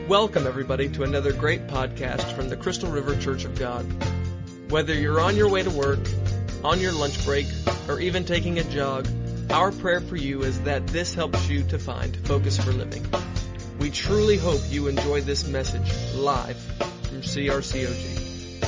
Welcome, everybody, to another great podcast from the Crystal River Church of God. Whether you're on your way to work, on your lunch break, or even taking a jog, our prayer for you is that this helps you to find focus for living. We truly hope you enjoy this message live from CRCOG.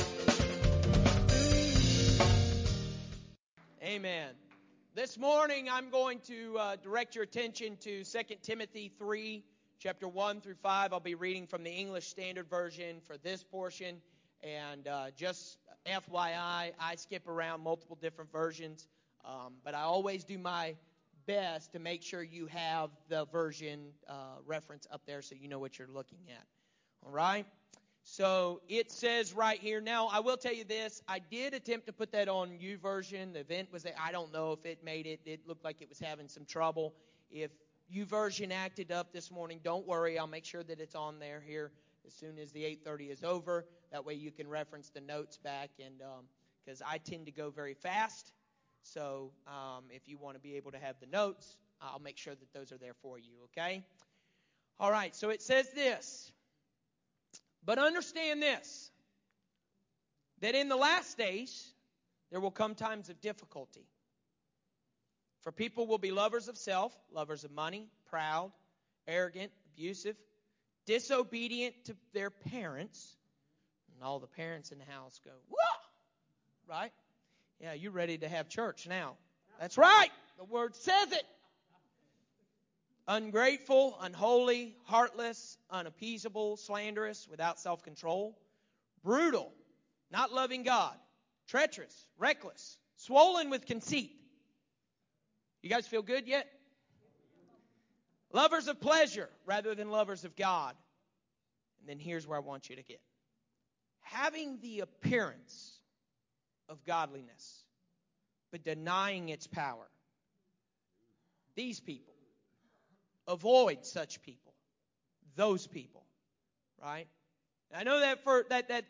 Amen. This morning I'm going to direct your attention to 2 Timothy 3, chapter 1 through 5. I'll be reading from the English Standard Version for this portion. And just FYI, I skip around multiple different versions, but I always do my best to make sure you have the version reference up there so you know what you're looking at. All right? So it says right here. Now, I will tell you this. I did attempt to put that on YouVersion. The event was there. I don't know if it made it. It looked like it was having some trouble. If YouVersion acted up this morning, don't worry. I'll make sure that it's on there here as soon as the 8:30 is over. That way you can reference the notes back, and because I tend to go very fast. So if you want to be able to have the notes, I'll make sure that those are there for you, okay? All right, so it says this. But understand this, that in the last days there will come times of difficulty. For people will be lovers of self, lovers of money, proud, arrogant, abusive, disobedient to their parents. And all the parents in the house go, whoa! Right? Yeah, you're ready to have church now. That's right. The word says it. Ungrateful, unholy, heartless, unappeasable, slanderous, without self-control, brutal, not loving God, treacherous, reckless, swollen with conceit. You guys feel good yet? Lovers of pleasure rather than lovers of God. And then here's where I want you to get. Having the appearance of godliness, but denying its power. These people. Avoid such people. Those people. Right? And I know that for that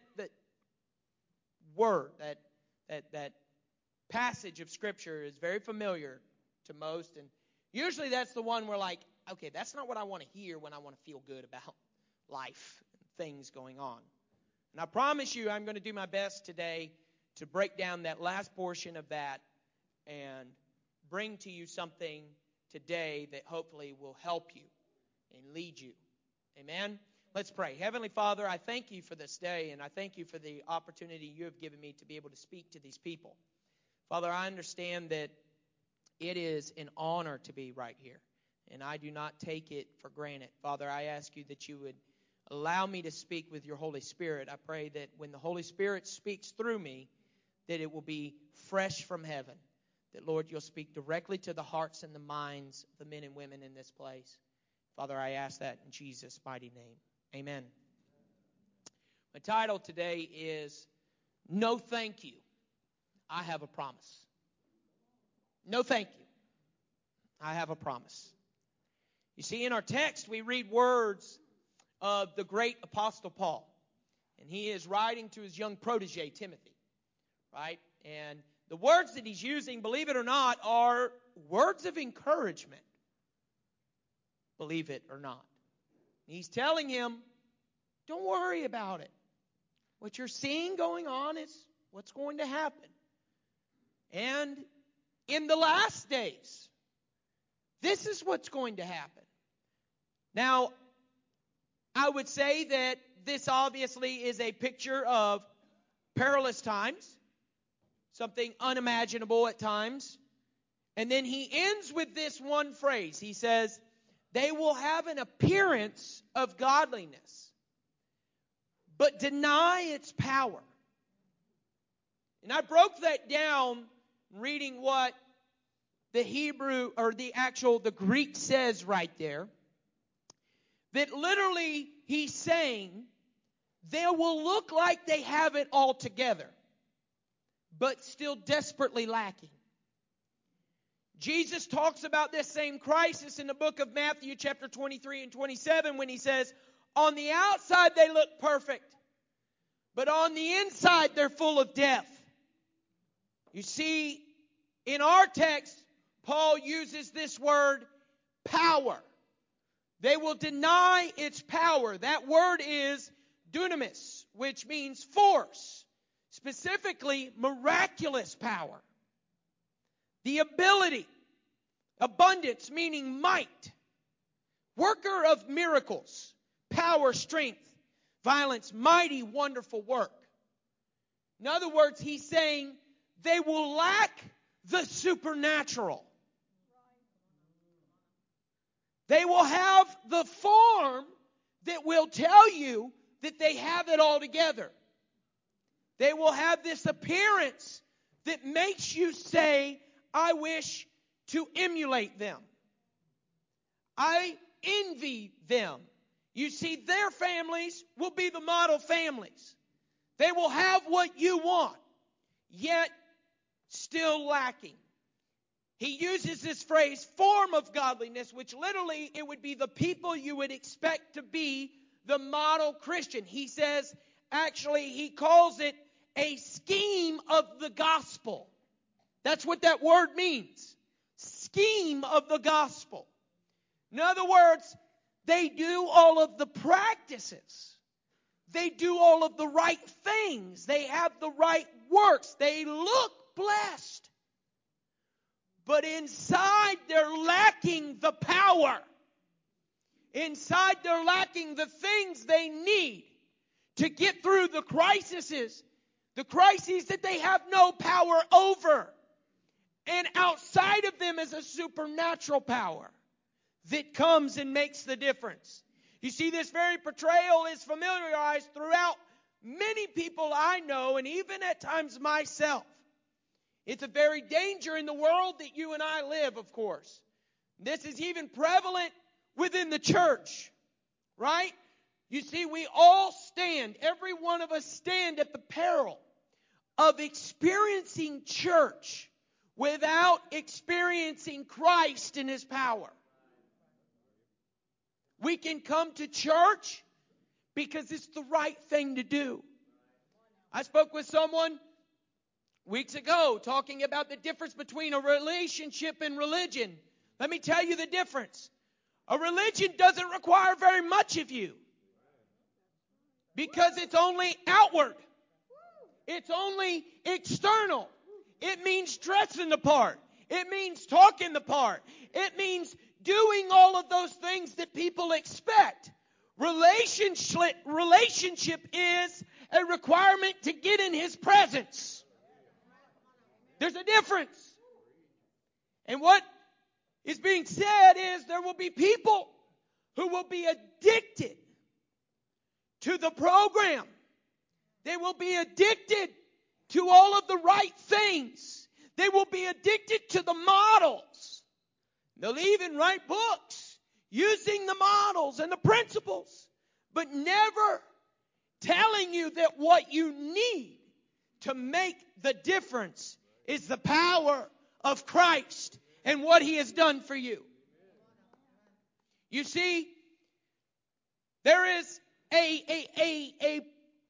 word, that passage of Scripture is very familiar to most, and usually that's the one where like, okay, that's not what I want to hear when I want to feel good about life and things going on. And I promise you I'm going to do my best today to break down that last portion of that and bring to you something today that hopefully will help you and lead you. Amen? Let's pray. Heavenly Father, I thank you for this day, and I thank you for the opportunity you have given me to be able to speak to these people. Father, I understand that it is an honor to be right here, and I do not take it for granted. Father, I ask you that you would allow me to speak with your Holy Spirit. I pray that when the Holy Spirit speaks through me, that it will be fresh from heaven. That, Lord, you'll speak directly to the hearts and the minds of the men and women in this place. Father, I ask that in Jesus' mighty name. Amen. My title today is, No Thank You, I Have a Promise. No thank you, I have a promise. You see, in our text, we read words of the great Apostle Paul. And he is writing to his young protege, Timothy. Right? And the words that he's using, believe it or not, are words of encouragement. Believe it or not. He's telling him, don't worry about it. What you're seeing going on is what's going to happen. And in the last days, this is what's going to happen. Now, I would say that this obviously is a picture of perilous times. Something unimaginable at times. And then he ends with this one phrase. He says, they will have an appearance of godliness, but deny its power. And I broke that down reading what the Hebrew, or the Greek says right there. That literally he's saying, they will look like they have it all together, but still desperately lacking. Jesus talks about this same crisis in the book of Matthew chapter 23 and 27 when he says, on the outside they look perfect, but on the inside they're full of death. You see, in our text, Paul uses this word power They will deny its power. That word is dunamis, which means force, specifically miraculous power. The ability, abundance, meaning might, worker of miracles, power, strength, violence, mighty, wonderful work. In other words, he's saying they will lack the supernatural. They will have the form that will tell you that they have it all together. They will have this appearance that makes you say, I wish to emulate them. I envy them. You see, their families will be the model families. They will have what you want, yet still lacking. He uses this phrase, form of godliness, which literally it would be the people you would expect to be the model Christian. He says, actually, he calls it a scheme of the gospel. That's what that word means. Scheme of the gospel. In other words, they do all of the practices. They do all of the right things. They have the right works. They look blessed. But inside they're lacking the power. Inside they're lacking the things they need to get through the crises that they have no power over. And outside of them is a supernatural power that comes and makes the difference. You see, this very portrayal is familiarized throughout many people I know, and even at times myself. It's a very danger in the world that you and I live, of course. This is even prevalent within the church, right? You see, we all stand, every one of us stand at the peril of experiencing church without experiencing Christ in His power. We can come to church because it's the right thing to do. I spoke with someone weeks ago talking about the difference between a relationship and religion. Let me tell you the difference. A religion doesn't require very much of you because it's only outward. It's only external. It means dressing the part. It means talking the part. It means doing all of those things that people expect. Relationship is a requirement to get in His presence. There's a difference. And what is being said is there will be people who will be addicted to the program. They will be addicted to all of the right things. They will be addicted to the models. They'll even write books using the models and the principles, but never telling you that what you need to make the difference is the power of Christ and what He has done for you. You see, there is a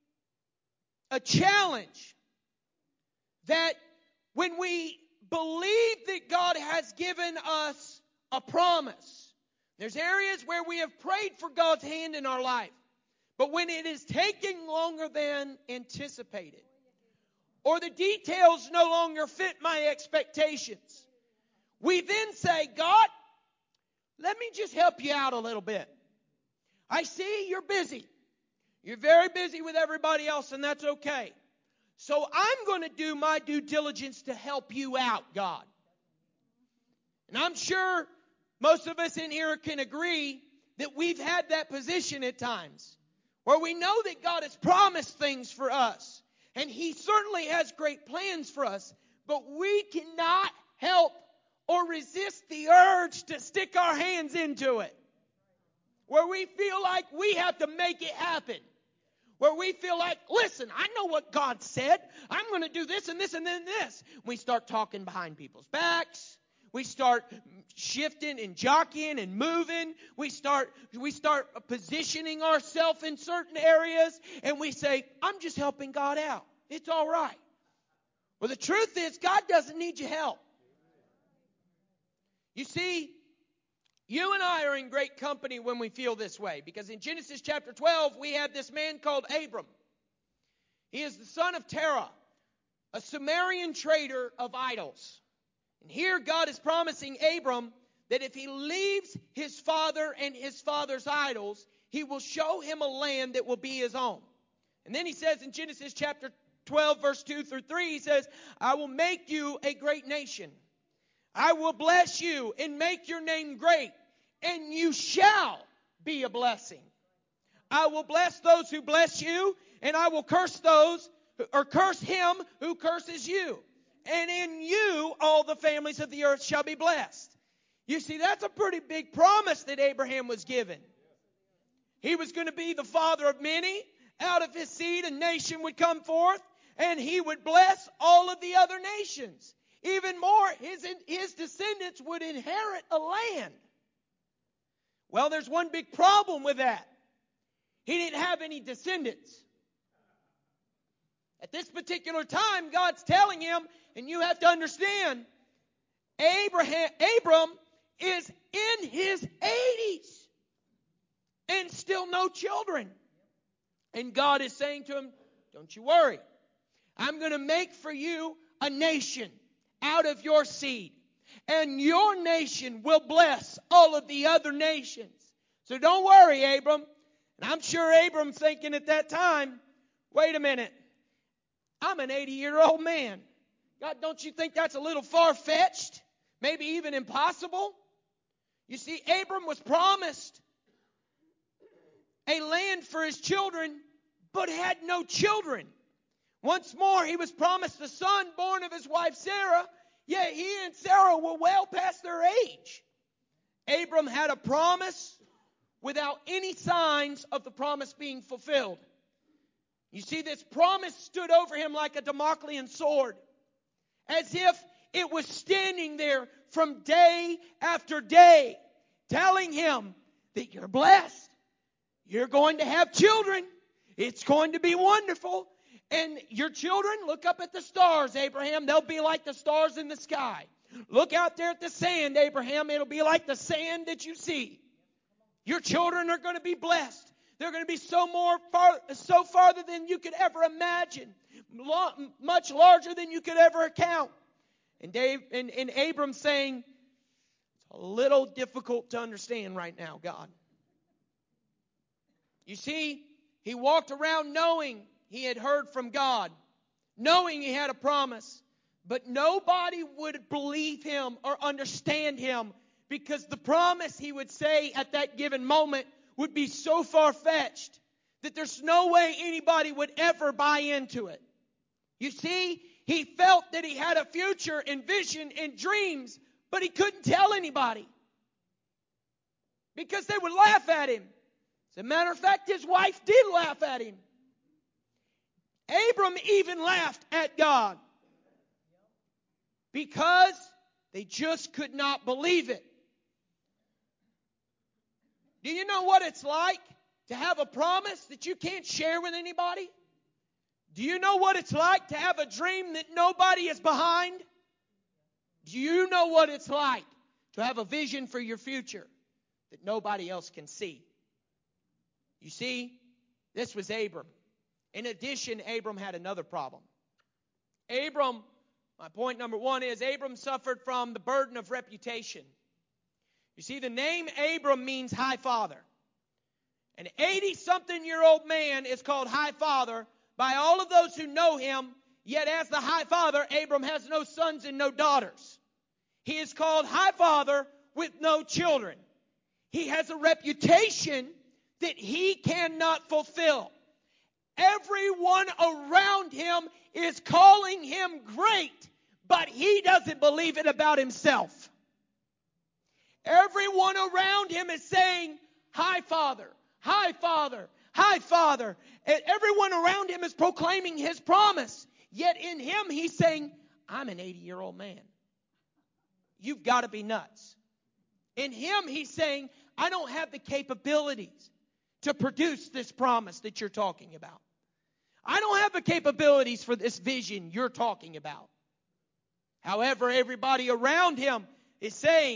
challenge that when we believe that God has given us a promise, there's areas where we have prayed for God's hand in our life, but when it is taking longer than anticipated, or the details no longer fit my expectations, we then say, God, let me just help you out a little bit. I see you're busy. You're very busy with everybody else, and that's okay. So I'm going to do my due diligence to help you out, God. And I'm sure most of us in here can agree that we've had that position at times, where we know that God has promised things for us. And He certainly has great plans for us, but we cannot help or resist the urge to stick our hands into it. Where we feel like we have to make it happen. Where we feel like, listen, I know what God said. I'm going to do this and this and then this. We start talking behind people's backs. We start shifting and jockeying and moving. We start positioning ourselves in certain areas, and we say, I'm just helping God out. It's all right. Well, the truth is, God doesn't need your help. You see, You and I are in great company when we feel this way, because in Genesis chapter 12, we have this man called Abram. He is the son of Terah, a Sumerian trader of idols. And here God is promising Abram that if he leaves his father and his father's idols, he will show him a land that will be his own. And then he says in Genesis chapter 12, verse 2 through 3, he says, I will make you a great nation. I will bless you and make your name great, and you shall be a blessing. I will bless those who bless you, and I will curse him who curses you. And in you all the families of the earth shall be blessed. You see, that's a pretty big promise that Abraham was given. He was going to be the father of many. Out of his seed a nation would come forth, and he would bless all of the other nations. Even more, his descendants would inherit a land. Well, there's one big problem with that. He didn't have any descendants. At this particular time, God's telling him, and you have to understand, Abram is in his 80s and still no children. And God is saying to him, don't you worry. I'm going to make for you a nation out of your seed. And your nation will bless all of the other nations. So don't worry, Abram. And I'm sure Abram's thinking at that time, wait a minute. I'm an 80-year-old man. God, don't you think that's a little far-fetched? Maybe even impossible? You see, Abram was promised a land for his children, but had no children. Once more, he was promised a son born of his wife Sarah, yet he and Sarah were well past their age. Abram had a promise without any signs of the promise being fulfilled. You see, this promise stood over him like a Damoclean sword, as if it was standing there from day after day, telling him that you're blessed. You're going to have children. It's going to be wonderful. And your children, look up at the stars, Abraham. They'll be like the stars in the sky. Look out there at the sand, Abraham. It'll be like the sand that you see. Your children are going to be blessed. They're going to be so farther than you could ever imagine. Much larger than you could ever account. And Abram saying, it's a little difficult to understand right now, God. You see, he walked around knowing he had heard from God, knowing he had a promise, but nobody would believe him or understand him, because the promise he would say at that given moment would be so far-fetched that there's no way anybody would ever buy into it. You see, he felt that he had a future and vision and dreams, but he couldn't tell anybody because they would laugh at him. As a matter of fact, his wife did laugh at him. Abram even laughed at God because they just could not believe it. Do you know what it's like to have a promise that you can't share with anybody? Do you know what it's like to have a dream that nobody is behind? Do you know what it's like to have a vision for your future that nobody else can see? You see, this was Abram. In addition, Abram had another problem. My point number one is Abram suffered from the burden of reputation. You see, the name Abram means high father. An 80-something-year-old man is called high father by all of those who know him, yet as the high father, Abram has no sons and no daughters. He is called high father with no children. He has a reputation that he cannot fulfill. Everyone around him is calling him great, but he doesn't believe it about himself. Everyone around him is saying, high father, high father, high father. And everyone around him is proclaiming his promise. Yet in him, he's saying, I'm an 80-year-old man. You've got to be nuts. In him, he's saying, I don't have the capabilities to produce this promise that you're talking about. I don't have the capabilities for this vision you're talking about. However, everybody around him is saying,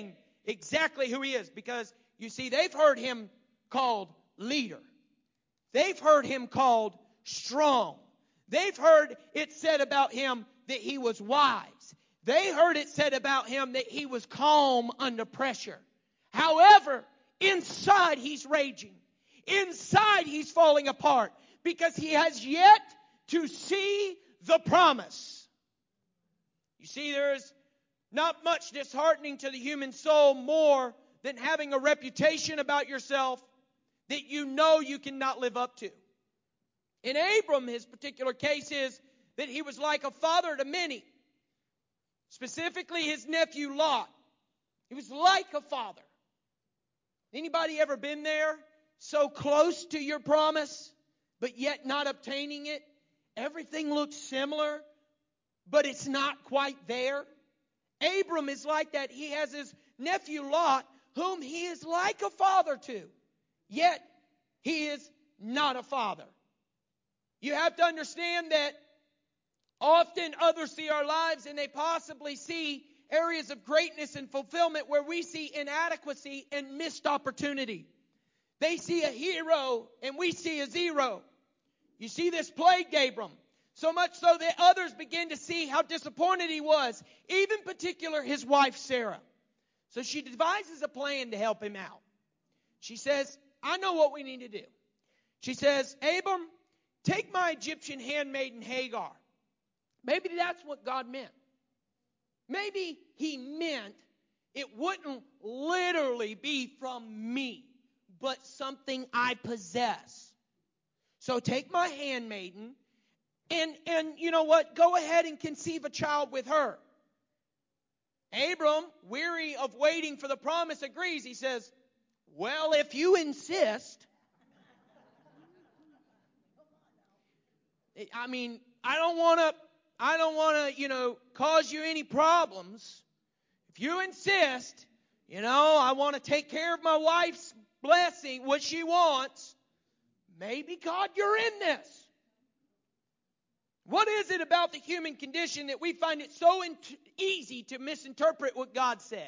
exactly who he is. Because, you see, they've heard him called leader. They've heard him called strong. They've heard it said about him that he was wise. They heard it said about him that he was calm under pressure. However, inside he's raging. Inside he's falling apart because he has yet to see the promise. You see, there is not much disheartening to the human soul more than having a reputation about yourself that you know you cannot live up to. In Abram, his particular case is that he was like a father to many. Specifically, his nephew Lot. He was like a father. Anybody ever been there? So close to your promise, but yet not obtaining it? Everything looks similar, but it's not quite there. Abram is like that. He has his nephew Lot, whom he is like a father to, yet he is not a father. You have to understand that often others see our lives and they possibly see areas of greatness and fulfillment where we see inadequacy and missed opportunity. They see a hero and we see a zero. You see, this plagued Abram, so much so that others begin to see how disappointed he was, even in particular his wife Sarah. So she devises a plan to help him out. She says, I know what we need to do. She says, Abram, take my Egyptian handmaiden Hagar. Maybe that's what God meant. Maybe he meant it wouldn't literally be from me, but something I possess. So take my handmaiden and you know what? Go ahead and conceive a child with her. Abram, weary of waiting for the promise, agrees. He says, well, if you insist. I mean, I don't want to, cause you any problems. If you insist, I want to take care of my wife's blessing, what she wants. Maybe, God, you're in this. What is it about the human condition that we find it so easy to misinterpret what God said?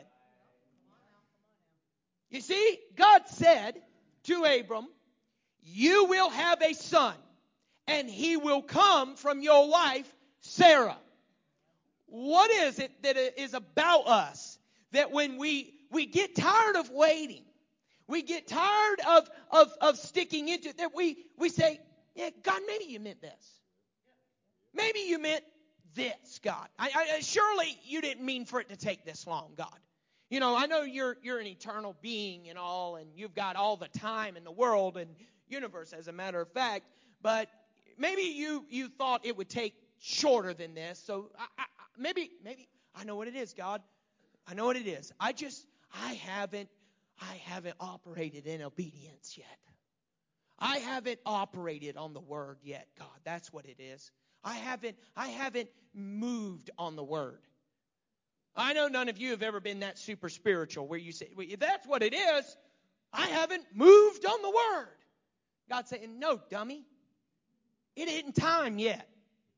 You see, God said to Abram, you will have a son, and he will come from your wife, Sarah. What is it that is about us that when we get tired of waiting, we get tired of sticking into it, that we say, yeah, God, maybe you meant this. Maybe you meant this, God. Surely you didn't mean for it to take this long, God. I know you're an eternal being and all, and you've got all the time in the world and universe, as a matter of fact, but maybe you thought it would take shorter than this. So maybe I know what it is, God. I know what it is. I haven't operated in obedience yet. I haven't operated on the word yet, God. That's what it is. I haven't moved on the word. I know none of you have ever been that super spiritual where you say, well, if that's what it is, I haven't moved on the word. God's saying, no, dummy. It isn't time yet.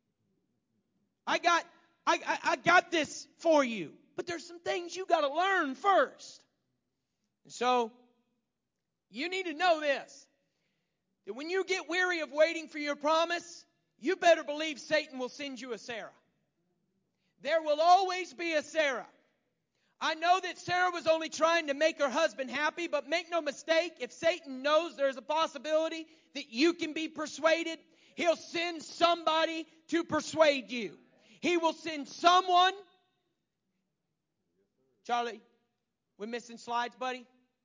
I got this for you. But there's some things you got to learn first. And so, you need to know this. That when you get weary of waiting for your promise, you better believe Satan will send you a Sarah. There will always be a Sarah. I know that Sarah was only trying to make her husband happy, but make no mistake, if Satan knows there's a possibility that you can be persuaded, he'll send somebody to persuade you. He will send someone. Charlie, we're missing slides, buddy.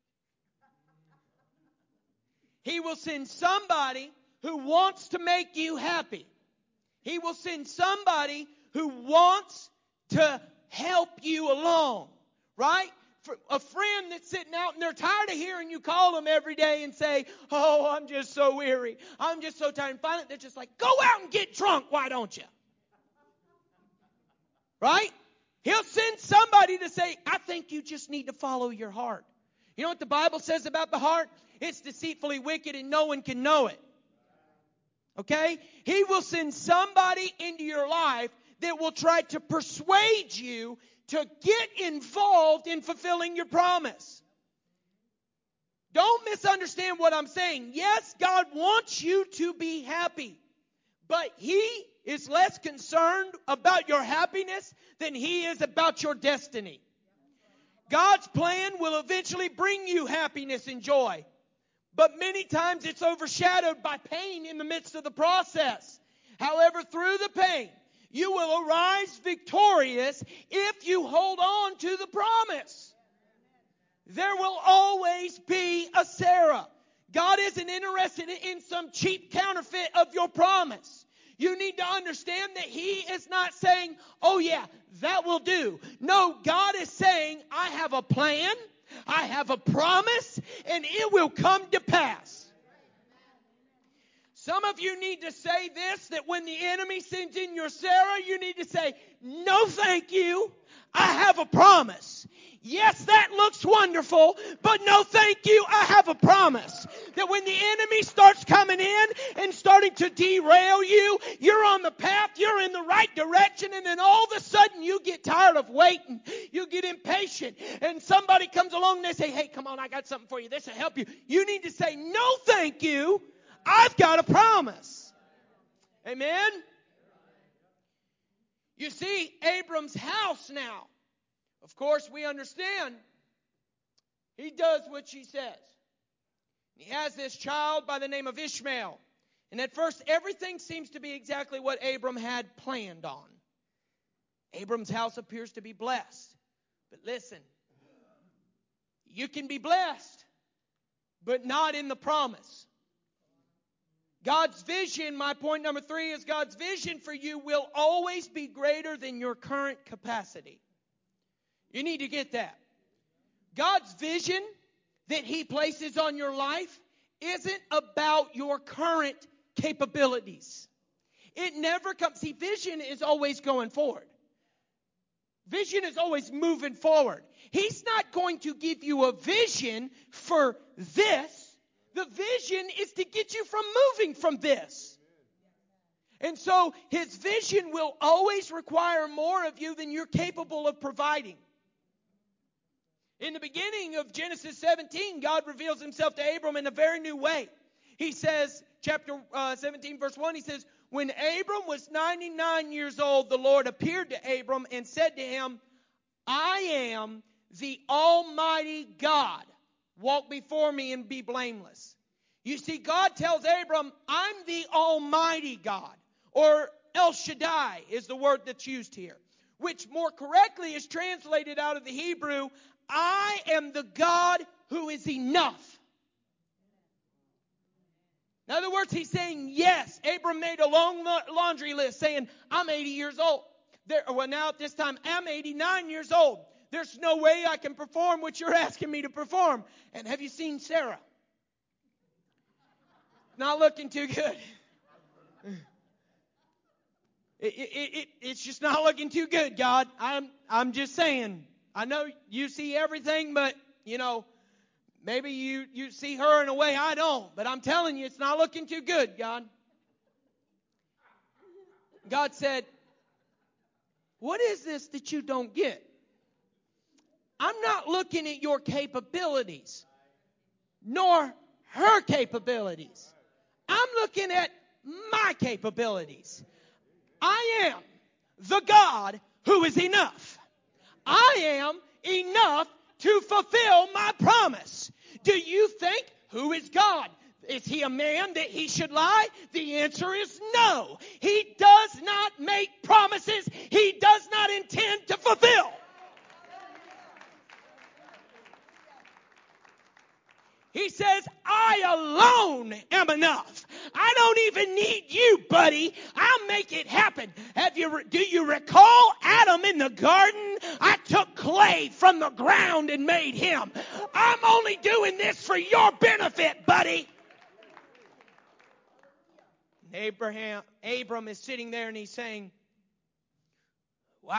He will send somebody who wants to make you happy. He will send somebody who wants to help you along, right? For a friend that's sitting out and they're tired of hearing you call them every day and say, oh, I'm just so weary. I'm just so tired. And finally, they're just like, go out and get drunk. Why don't you? Right? He'll send somebody to say, I think you just need to follow your heart. You know what the Bible says about the heart? It's deceitfully wicked and no one can know it. Okay? He will send somebody into your life that will try to persuade you to get involved in fulfilling your promise. Don't misunderstand what I'm saying. Yes, God wants you to be happy, but He is less concerned about your happiness than He is about your destiny. God's plan will eventually bring you happiness and joy, but many times it's overshadowed by pain in the midst of the process. However, through the pain, you will arise victorious if you hold on to the promise. There will always be a Sarah. God isn't interested in some cheap counterfeit of your promise. You need to understand that He is not saying, oh yeah, that will do. No, God is saying, I have a plan, I have a promise, and it will come to pass. Some of you need to say this, that when the enemy sends in your Sarah, you need to say, no thank you, I have a promise. Yes, that looks wonderful, but no thank you, I have a promise. That when the enemy starts coming in and starting to derail you, you're on the path, you're in the right direction, and then all of a sudden you get tired of waiting. You get impatient, and somebody comes along and they say, hey, come on, I got something for you. This will help you. You need to say, no thank you, I've got a promise. Amen? You see, Abram's house now, of course, we understand he does what she says. He has this child by the name of Ishmael. And at first, everything seems to be exactly what Abram had planned on. Abram's house appears to be blessed. But listen, you can be blessed, but not in the promise. God's vision, my point number 3 is God's vision for you will always be greater than your current capacity. You need to get that. God's vision that He places on your life isn't about your current capabilities. It never comes. See, vision is always going forward. Vision is always moving forward. He's not going to give you a vision for this. The vision is to get you from moving from this. And so His vision will always require more of you than you're capable of providing. In the beginning of Genesis 17, God reveals Himself to Abram in a very new way. He says, chapter 17, verse 1, He says, when Abram was 99 years old, the Lord appeared to Abram and said to him, I am the Almighty God. Walk before me and be blameless. You see, God tells Abram, I'm the Almighty God. Or El Shaddai is the word that's used here, which more correctly is translated out of the Hebrew, I am the God who is enough. In other words, He's saying, yes, Abram made a long laundry list saying, I'm 80 years old. Now at this time, I'm 89 years old. There's no way I can perform what you're asking me to perform. And have you seen Sarah? Not looking too good. It's just not looking too good, God. I'm just saying. I know you see everything, but, maybe you see her in a way I don't. But I'm telling you, it's not looking too good, God. God said, what is this that you don't get? I'm not looking at your capabilities, nor her capabilities. I'm looking at my capabilities. I am the God who is enough. I am enough to fulfill my promise. Do you think, who is God? Is He a man that He should lie? The answer is no. He does not make promises He does not intend to fulfill. He says, I alone am enough. I don't even need you, buddy. I'll make it happen. Do you recall Adam in the garden? I took clay from the ground and made him. I'm only doing this for your benefit, buddy. Abram is sitting there and he's saying, wow.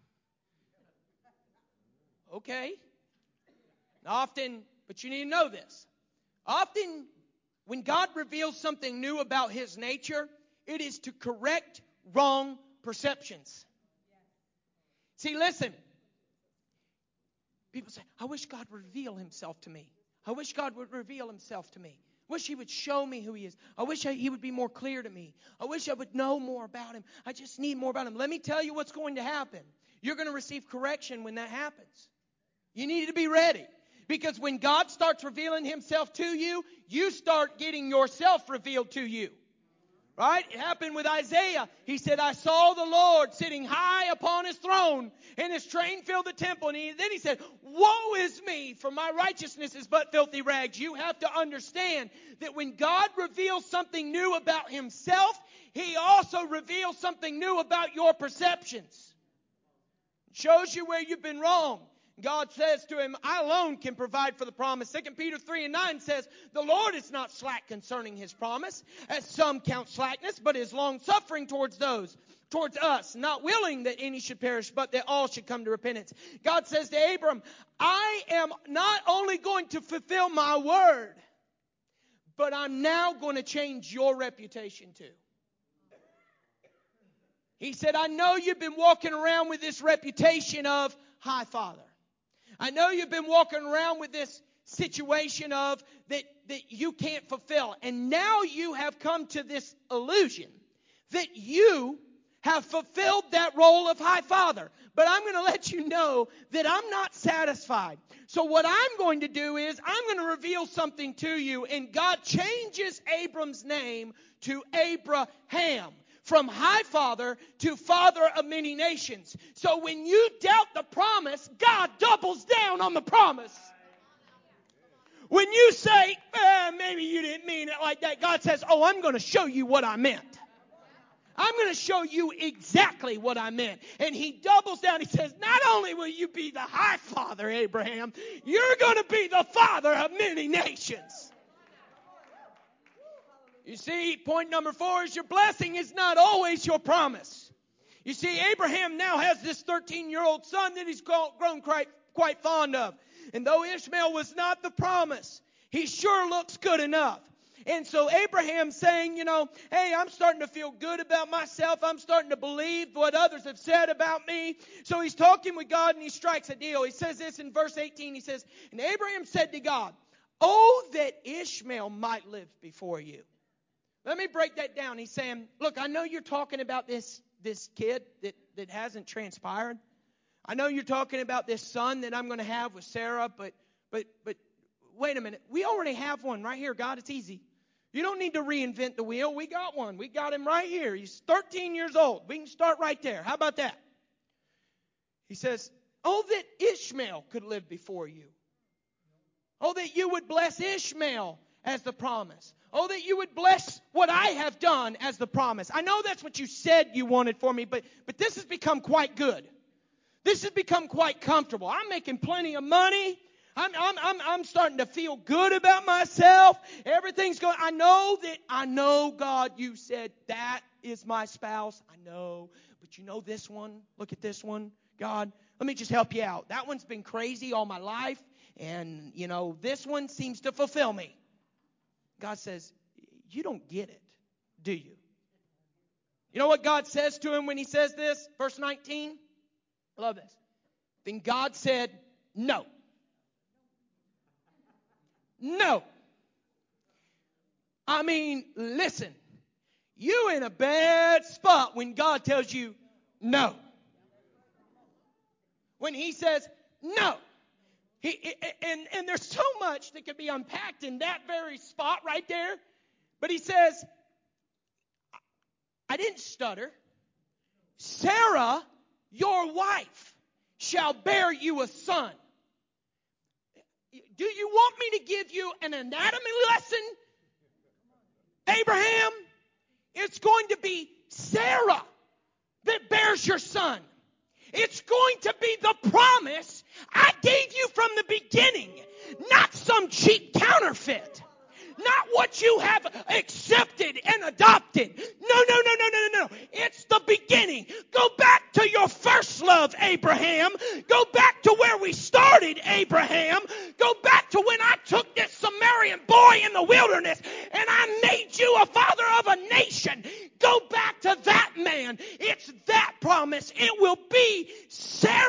Okay. Often, but you need to know this. Often, when God reveals something new about His nature, it is to correct wrong perceptions. See, listen. People say, I wish God would reveal himself to me. I wish God would reveal himself to me. I wish he would show me who he is. I wish he would be more clear to me. I wish I would know more about him. I just need more about him. Let me tell you what's going to happen. You're going to receive correction when that happens. You need to be ready. Because when God starts revealing himself to you, you start getting yourself revealed to you. Right? It happened with Isaiah. He said, I saw the Lord sitting high upon his throne, and his train filled the temple. And then he said, woe is me, for my righteousness is but filthy rags. You have to understand that when God reveals something new about himself, he also reveals something new about your perceptions. It shows you where you've been wrong. God says to him, I alone can provide for the promise. 2 Peter 3:9 says, the Lord is not slack concerning his promise, as some count slackness, but is long-suffering towards us, not willing that any should perish, but that all should come to repentance. God says to Abram, I am not only going to fulfill my word, but I'm now going to change your reputation too. He said, I know you've been walking around with this reputation of high father. I know you've been walking around with this situation of that you can't fulfill. And now you have come to this illusion that you have fulfilled that role of high father. But I'm going to let you know that I'm not satisfied. So what I'm going to do is I'm going to reveal something to you. And God changes Abram's name to Abraham. From high father to father of many nations. So when you doubt the promise, God doubles down on the promise. When you say, maybe you didn't mean it like that, God says, oh, I'm going to show you what I meant. I'm going to show you exactly what I meant. And he doubles down. He says, not only will you be the high father, Abraham, you're going to be the father of many nations. You see, point number 4 is your blessing is not always your promise. You see, Abraham now has this 13-year-old son that he's grown quite fond of. And though Ishmael was not the promise, he sure looks good enough. And so Abraham's saying, hey, I'm starting to feel good about myself. I'm starting to believe what others have said about me. So he's talking with God and he strikes a deal. He says this in verse 18. He says, and Abraham said to God, oh, that Ishmael might live before you. Let me break that down. He's saying, look, I know you're talking about this kid that hasn't transpired. I know you're talking about this son that I'm going to have with Sarah, but wait a minute. We already have one right here, God. It's easy. You don't need to reinvent the wheel. We got one. We got him right here. He's 13 years old. We can start right there. How about that? He says, oh, that Ishmael could live before you. Oh, that you would bless Ishmael as the promise. Oh, that you would bless what I have done as the promise. I know that's what you said you wanted for me, but this has become quite good. This has become quite comfortable. I'm making plenty of money. I'm starting to feel good about myself. Everything's going. I know, God, you said that is my spouse. I know, but you know this one. Look at this one, God. Let me just help you out. That one's been crazy all my life, and this one seems to fulfill me. God says, you don't get it, do you? You know what God says to him when he says this? Verse 19. I love this. Then God said, no. No. I mean, listen. You in a bad spot when God tells you no. When he says no. And there's so much that could be unpacked in that very spot right there. But he says, I didn't stutter. Sarah, your wife, shall bear you a son. Do you want me to give you an anatomy lesson, Abraham? It's going to be Sarah that bears your son. It's going to be the promise I gave you from the beginning, not some cheap counterfeit. Not what you have accepted and adopted. No. It's the beginning. Go back to your first love, Abraham. Go back to where we started, Abraham. Go back to when I took this Sumerian boy in the wilderness and I made you a father of a nation. Go back to that man. It's that promise. It will be Sarah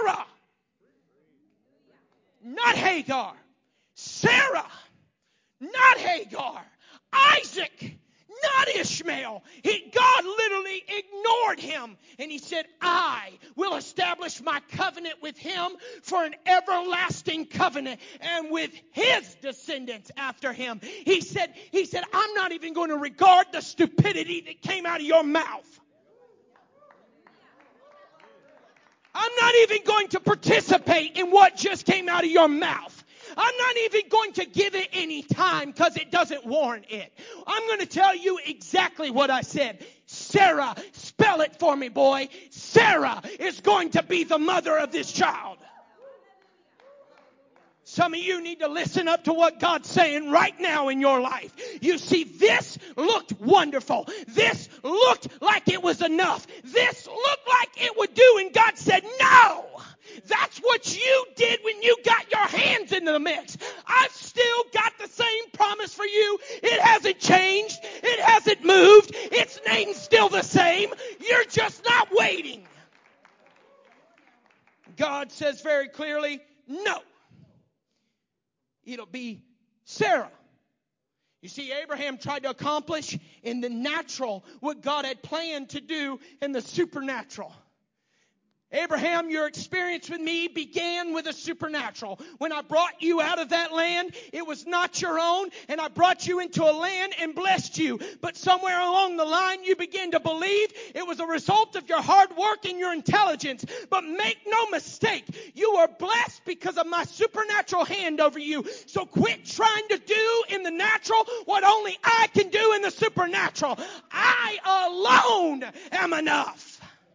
Abraham, and he said, I will establish my covenant with him for an everlasting covenant, and with his descendants after him. He said, I'm not even going to regard the stupidity that came out of your mouth. I'm not even going to participate in what just came out of your mouth. I'm not even going to give it any time because it doesn't warrant it. I'm going to tell you exactly what I said. Sarah, spell it for me, boy. Sarah is going to be the mother of this child. Some of you need to listen up to what God's saying right now in your life. You see, this looked wonderful. This looked like it was enough. This looked like it would do, and God said, no. That's what you did when you got your hands into the mix. I've still got the same promise for you. It hasn't changed. It hasn't moved. Its name's still the same. You're just not waiting. God says very clearly, no. It'll be Sarah. You see, Abraham tried to accomplish in the natural what God had planned to do in the supernatural. Abraham, your experience with me began with a supernatural. When I brought you out of that land, it was not your own, and I brought you into a land and blessed you. But somewhere along the line, you began to believe it was a result of your hard work and your intelligence. But make no mistake, you are blessed because of my supernatural hand over you. So quit trying to do in the natural what only I can do in the supernatural. I alone am enough.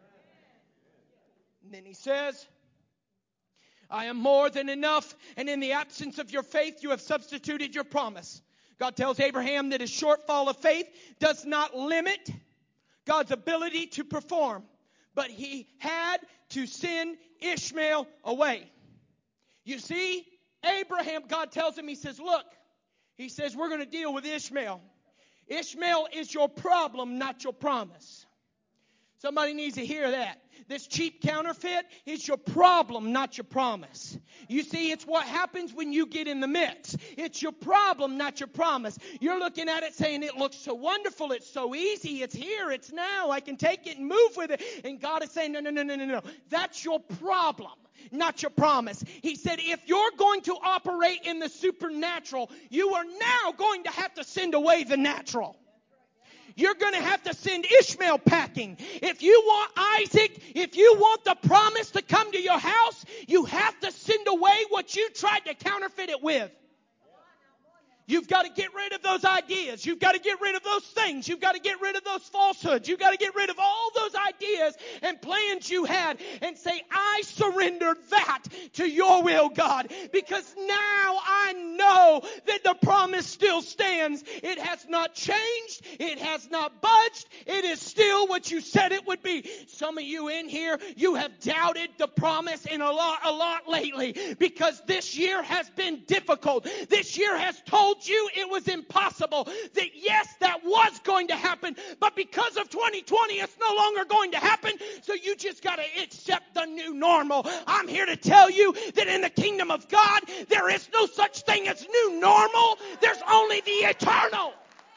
Then he says, I am more than enough, and in the absence of your faith, you have substituted your promise. God tells Abraham that his shortfall of faith does not limit God's ability to perform, but he had to send Ishmael away. You see, Abraham, God tells him, he says, look, he says, we're going to deal with Ishmael. Ishmael is your problem, not your promise. Somebody needs to hear that. This cheap counterfeit is your problem, not your promise. You see, it's what happens when you get in the mix. It's your problem, not your promise. You're looking at it saying, it looks so wonderful, it's so easy, it's here, it's now, I can take it and move with it. And God is saying, no. That's your problem, not your promise. He said, if you're going to operate in the supernatural, you are now going to have to send away the natural. You're going to have to send Ishmael packing. If you want Isaac, if you want the promise to come to your house, you have to send away what you tried to counterfeit it with. You've got to get rid of those ideas. You've got to get rid of those things. You've got to get rid of those falsehoods. You've got to get rid of all those ideas and plans you had and say, I surrender that to your will, God, because now I know that the promise still stands. It has not changed. It has not budged. It is still what you said it would be. Some of you in here, you have doubted the promise in a lot lately because this year has been difficult. This year has told you it was impossible. That yes, that was going to happen, but because of 2020, it's no longer going to happen. So you just got to accept the new normal. I'm here to tell you that in the kingdom of God, there is no such thing as new normal. There's only the eternal.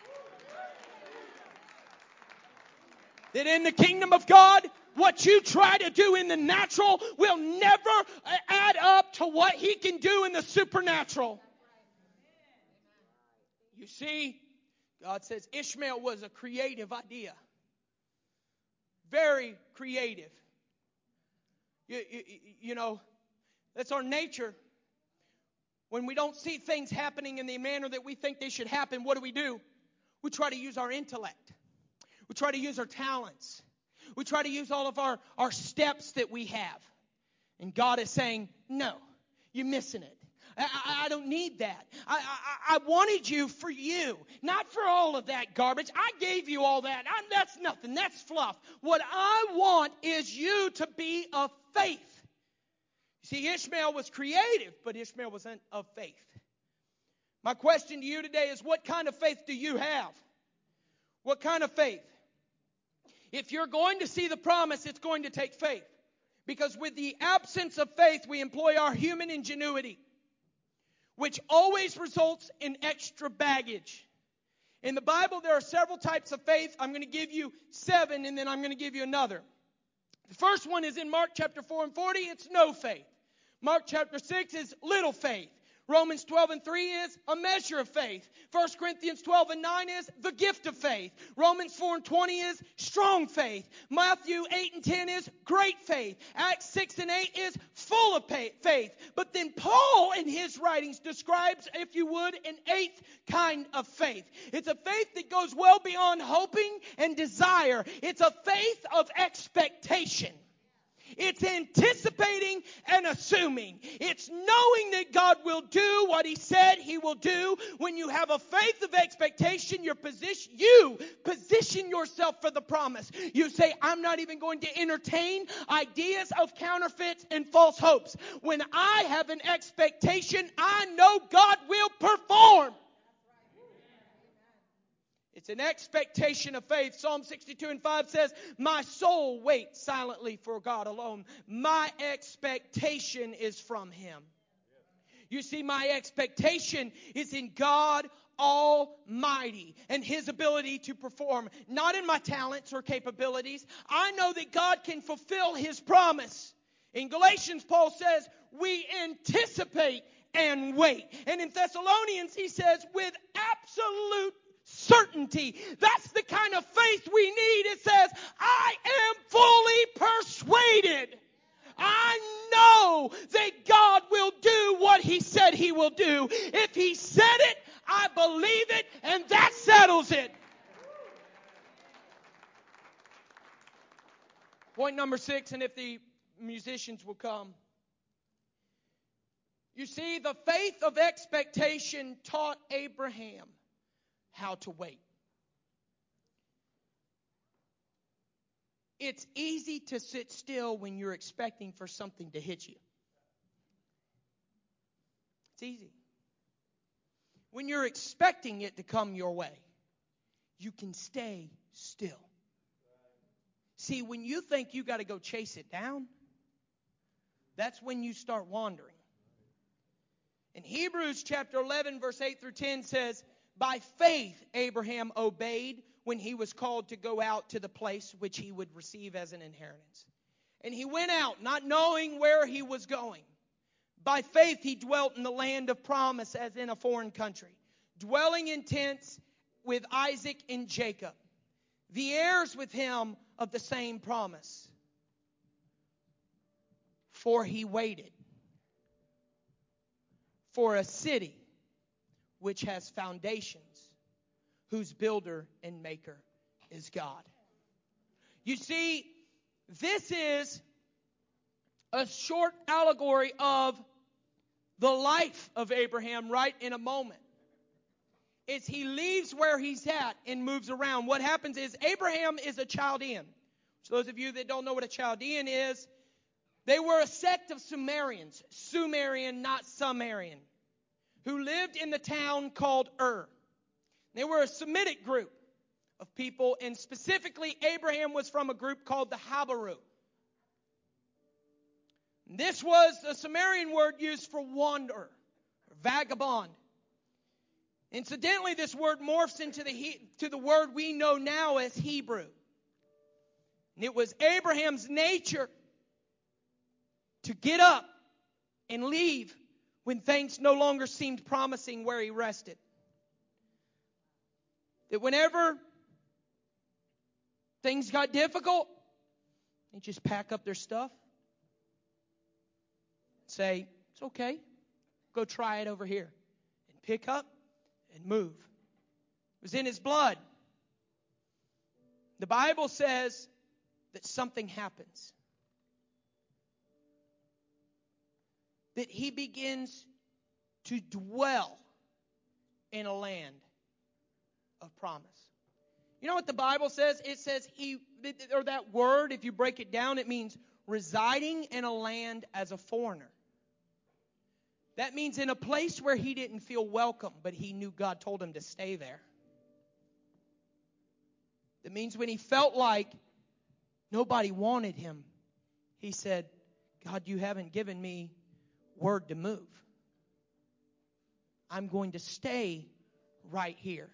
That in the kingdom of God, what you try to do in the natural will never add up to what He can do in the supernatural. You see, God says Ishmael was a creative idea. Very creative. You know, that's our nature. When we don't see things happening in the manner that we think they should happen, what do? We try to use our intellect. We try to use our talents. We try to use all of our steps that we have. And God is saying, no, you're missing it. I don't need that. I wanted you for you, not for all of that garbage. I gave you all that. That's nothing. That's fluff. What I want is you to be of faith. See, Ishmael was creative, but Ishmael wasn't of faith. My question to you today is, what kind of faith do you have? What kind of faith? If you're going to see the promise, it's going to take faith. Because with the absence of faith, we employ our human ingenuity, which always results in extra baggage. In the Bible, there are several types of faith. I'm going to give you 7, and then I'm going to give you another. The first one is in Mark chapter 4 and 40. It's no faith. Mark chapter 6 is little faith. Romans 12 and 3 is a measure of faith. 1 Corinthians 12 and 9 is the gift of faith. Romans 4 and 20 is strong faith. Matthew 8 and 10 is great faith. Acts 6 and 8 is full of faith. But then Paul in his writings describes, if you would, an eighth kind of faith. It's a faith that goes well beyond hoping and desire. It's a faith of expectation. It's anticipating and assuming. It's knowing that God will do what He said He will do. When you have a faith of expectation, you position yourself for the promise. You say, I'm not even going to entertain ideas of counterfeits and false hopes. When I have an expectation, I know God will perform. It's an expectation of faith. Psalm 62 and 5 says, my soul waits silently for God alone. My expectation is from Him. You see, my expectation is in God Almighty and His ability to perform, not in my talents or capabilities. I know that God can fulfill His promise. In Galatians, Paul says, we anticipate and wait. And in Thessalonians, he says, with absolute certainty. That's the kind of faith we need. It says, I am fully persuaded. I know that God will do what He said He will do. If He said it, I believe it, and that settles it. Point number 6, and if the musicians will come. You see, the faith of expectation taught Abraham how to wait. It's easy to sit still when you're expecting for something to hit you. It's easy. When you're expecting it to come your way, you can stay still. See, when you think you got to go chase it down, that's when you start wandering. In Hebrews chapter 11, verse 8 through 10 says, by faith Abraham obeyed when he was called to go out to the place which he would receive as an inheritance. And he went out not knowing where he was going. By faith he dwelt in the land of promise as in a foreign country, dwelling in tents with Isaac and Jacob, the heirs with him of the same promise. For he waited for a city which has foundations, whose builder and maker is God. You see, this is a short allegory of the life of Abraham right in a moment. As he leaves where he's at and moves around, what happens is Abraham is a Chaldean. So those of you that don't know what a Chaldean is, they were a sect of Sumerians. Sumerian, not Sumerian. Who lived in the town called Ur. They were a Semitic group of people, and specifically Abraham was from a group called the Habaru. This was a Sumerian word used for wanderer, or vagabond. Incidentally, this word morphs into the word we know now as Hebrew. And it was Abraham's nature to get up and leave when things no longer seemed promising where he rested. That whenever things got difficult, they just pack up their stuff, say, it's okay, go try it over here, and pick up and move. It was in his blood. The Bible says that something happens. That he begins to dwell in a land of promise. You know what the Bible says? It says that word, if you break it down, it means residing in a land as a foreigner. That means in a place where he didn't feel welcome, but he knew God told him to stay there. That means when he felt like nobody wanted him, he said, God, you haven't given me word to move. I'm going to stay right here.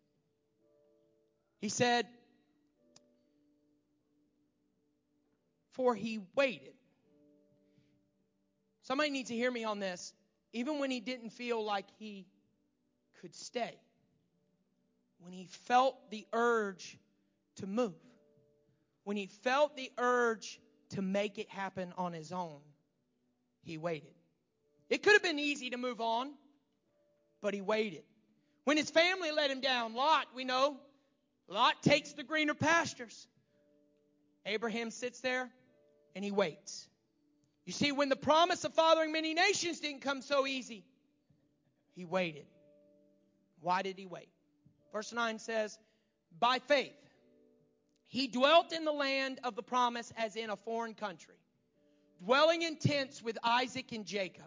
He said, for he waited. Somebody needs to hear me on this. Even when he didn't feel like he could stay, when he felt the urge to move, when he felt the urge to make it happen on his own, he waited. It could have been easy to move on, but he waited. When his family let him down, Lot, we know, Lot takes the greener pastures. Abraham sits there and he waits. You see, when the promise of fathering many nations didn't come so easy, he waited. Why did he wait? Verse 9 says, by faith, he dwelt in the land of the promise as in a foreign country, dwelling in tents with Isaac and Jacob,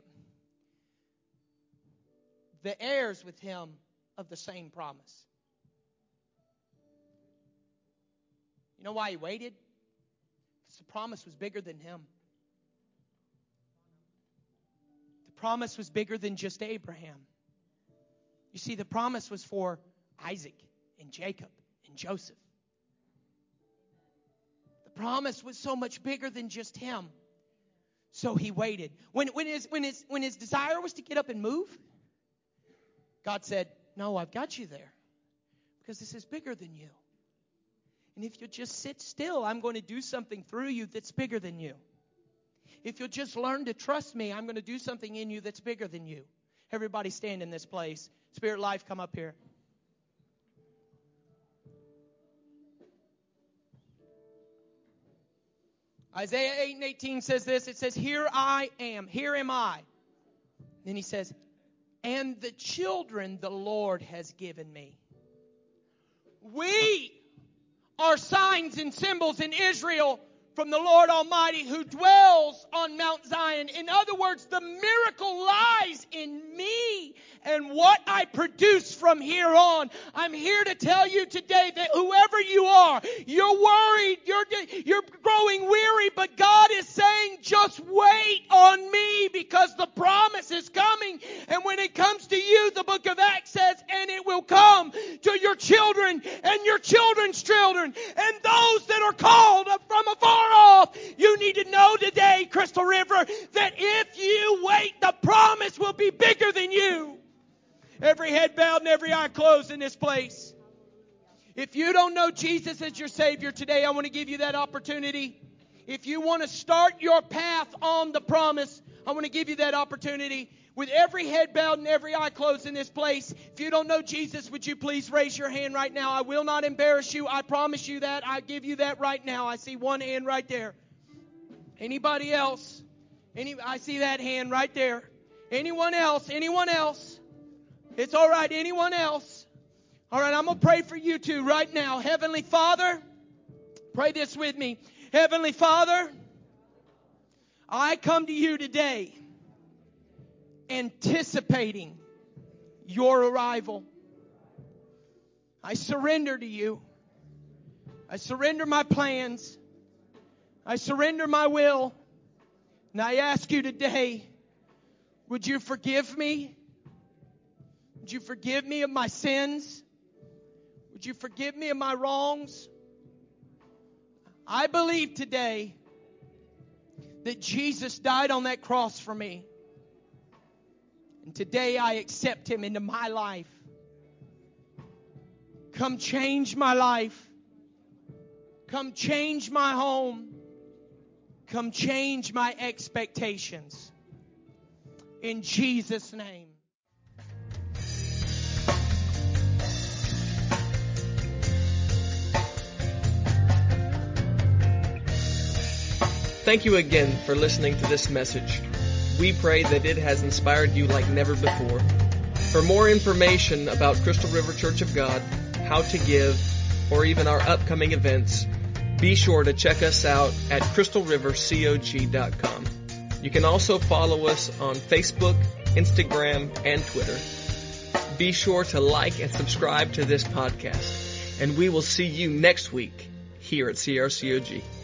the heirs with him of the same promise. You know why he waited? Because the promise was bigger than him. The promise was bigger than just Abraham. You see, the promise was for Isaac and Jacob and Joseph. The promise was so much bigger than just him. So he waited. When his desire was to get up and move, God said, no, I've got you there. Because this is bigger than you. And if you just sit still, I'm going to do something through you that's bigger than you. If you'll just learn to trust me, I'm going to do something in you that's bigger than you. Everybody stand in this place. Spirit Life, come up here. Isaiah 8:18 says this. It says, here I am. Here am I. Then he says, and the children the Lord has given me. We are signs and symbols in Israel from the Lord Almighty who dwells on Mount Zion. In other words, the miracle lies in me and what I produce from here on. I'm here to tell you today that whoever you are, you're worried, you're growing weary, but God is saying, just wait on me because the promise is coming. And when it comes to you, the book of Acts says, and it will come to your children and your children's children and those that are called from afar off. You need to know today, Crystal River, that if you wait, the promise will be bigger than you. Every head bowed and every eye closed in this place. If you don't know Jesus as your Savior today, I want to give you that opportunity. If you want to start your path on the promise, I want to give you that opportunity. With every head bowed and every eye closed in this place, if you don't know Jesus, would you please raise your hand right now? I will not embarrass you. I promise you that. I give you that right now. I see one hand right there. Anybody else? I see that hand right there. Anyone else? Anyone else? It's all right. Anyone else? All right, I'm going to pray for you too right now. Heavenly Father, pray this with me. Heavenly Father, I come to you today anticipating your arrival. I surrender to you. I surrender my plans. I surrender my will. And I ask you today, would you forgive me? Would you forgive me of my sins? Would you forgive me of my wrongs? I believe today that Jesus died on that cross for me. And today I accept Him into my life. Come change my life. Come change my home. Come change my expectations. In Jesus' name. Thank you again for listening to this message. We pray that it has inspired you like never before. For more information about Crystal River Church of God, how to give, or even our upcoming events, be sure to check us out at crystalrivercog.com. You can also follow us on Facebook, Instagram, and Twitter. Be sure to like and subscribe to this podcast, and we will see you next week here at CRCOG.